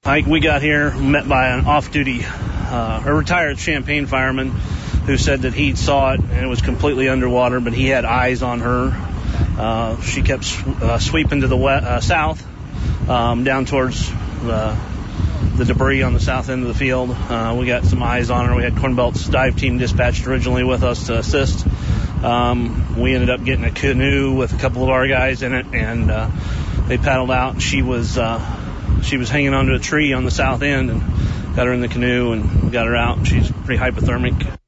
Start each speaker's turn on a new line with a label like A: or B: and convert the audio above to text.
A: Hike, we got here, met by an off-duty, a retired Champaign fireman who said that he saw it and it was completely underwater, but he had eyes on her. She kept sweeping to the south, down towards the debris on the south end of the field. We got some eyes on her. We had Corn Belt's dive team dispatched originally with us to assist. We ended up getting a canoe with a couple of our guys in it, and they paddled out. She was hanging onto a tree on the south end, and got her in the canoe and got her out. She's pretty hypothermic.